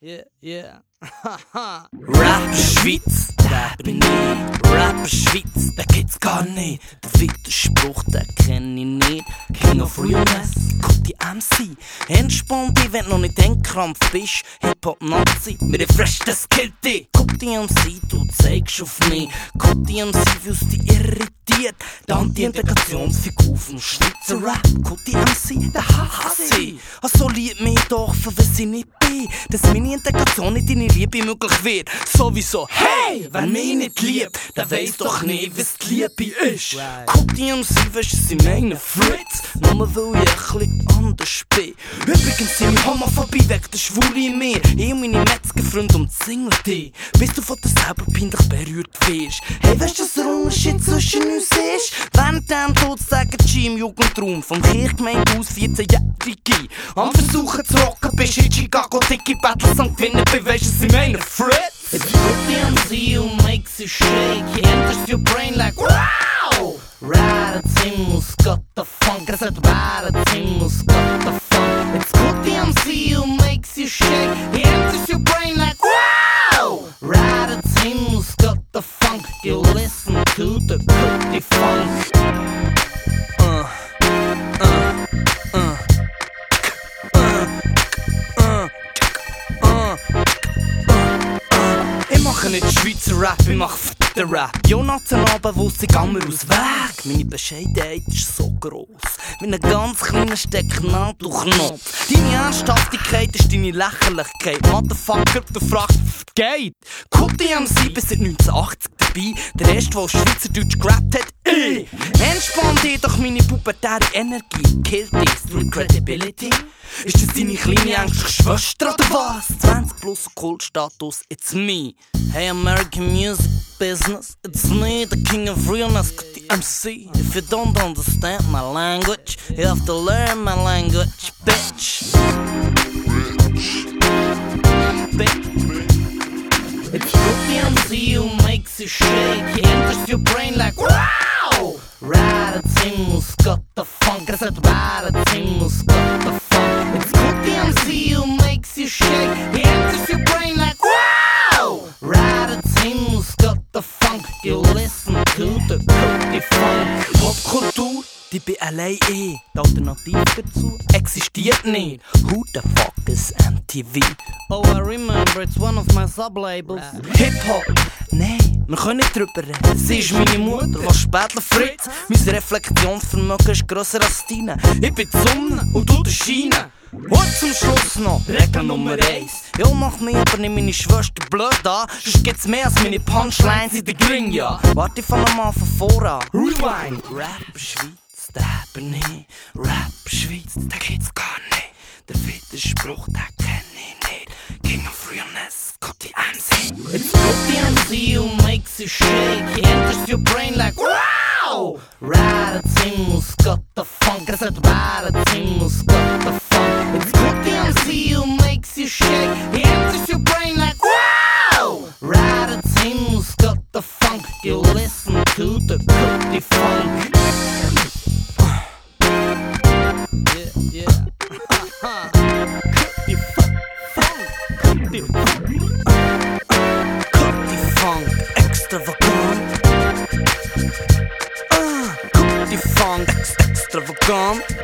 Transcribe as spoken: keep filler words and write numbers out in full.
Yeah, yeah. Rap Schweiz, der bin ich. Rap Schweiz, der gibt's gar nicht. Der Widerspruch, den kenn ich nicht. King of Realness, gute M C. Entspann dich, wenn du noch nicht endkrampf bist. Hip-Hop-Nazi, mit dem Fresh, das killt dich. Gute M C, du zeigst auf mich. Gute M C, weil's dich irritiert. Die Anti-Integrationsfigur vom Schweizer Rap. Gute M C, der hasse ich. Also lieb mich doch, für was ich nicht bin. Dass meine Integration nicht deine Liebe möglich wird. Sowieso, hey, wer mich nicht liebt, der weiss doch nicht, was die Liebe ist. Gute M C, weisst du, sie meinen Fritz. Nur weil ich ein bisschen anders bin. Übrigens sind wir Homophobie weg der Schwule in mir. Ich und meine Metzgerfreunde umzingeln dich. Bis du von dir selber peinlich berührt wirst. Hey, weißt du, was der Unterschied zwischen uns ist? Während dem Tod sagen die im Jugendraum vom Kirchgemeinde aus vierzehnjährige am Versuchen zu rocken, bist in Chicago Dickie Battles am Gewinnen, beweist es in meiner Fritz. It's good the M C who makes you shake. He enters your brain like wow. Raritimmus got the funk. I said Raritimmus got the funk. It's good the M C who makes you shake. He enters your brain like wow. Raritimmus got the funk. You listen to the Cookie Funk. Uh, uh, uh. Ich mache nicht Schweizer Rap, ich mache f***den Rap. Jonathan Abend, sie gehen mir aus Weg. Meine Bescheidenheit ist so gross. Mit einem ganz kleinen Stecknadel Knopf. Deine Ernsthaftigkeit ist deine Lächerlichkeit. Motherfucker, du fragst, was geht? Gute M C bis seit neunzehnhundertachtzig dabei. Der erste, der auf Schweizerdeutsch gerappt hat, ich. Entspann dich doch meine pubertäre Energie. Kill this through credibility. Ist das deine kleine ängstliche Schwester oder was? zwanzig plus Kultstatus, it's me. Hey American music business, it's me, the king of realness, the M C. If you don't understand my language, you have to learn my language, bitch. Bitch. It's good the M C who makes you shake. He enters your brain like wow. Raritimmus got the funk. I said Raritimmus got the funk. It's good the M C who makes you shake. He enters your brain like wow. Raritimmus got the funk. You listen to the Cookie Funk. Popkultur, die bin allein ich. Die Alternative dazu existiert nicht. Who the fuck is M T V? Oh, I remember, it's one of my sublabels. Hip-Hop, nein, wir können nicht drüber reden. Sie ist meine Mutter, was Spätler Fritz. Mein Reflexionsvermögen ist grösser als deine. Ich bin die Sonne und du der Scheine. Und zum Schluss noch Regel Nummer eins. Jo, mach mich aber nicht meine Schwester blöd an. Sonst gibt's mehr als meine Punchlines in der Gring, ja. Warte, ich fang nochmal von voran. Rewind. Rap Schweiz, der bin ich. Rap Schweiz, der gibt's gar nicht. Der Widerspruch, den kenn ich nicht. King of Realness, got the M C. It's good the M C who makes you shake. He enters your brain like wow. Raritimmus got the funk. I said Raritimmus got the funk. It's good the M C who makes you shake. He enters your brain like wow. Raritimmus got the funk. You listen to the Cookie Funk. Yeah, yeah. Cookie Funk. Cookie Funk. Cookie Funk. Extravagant. Uh, Cookie Funk. Extravagant.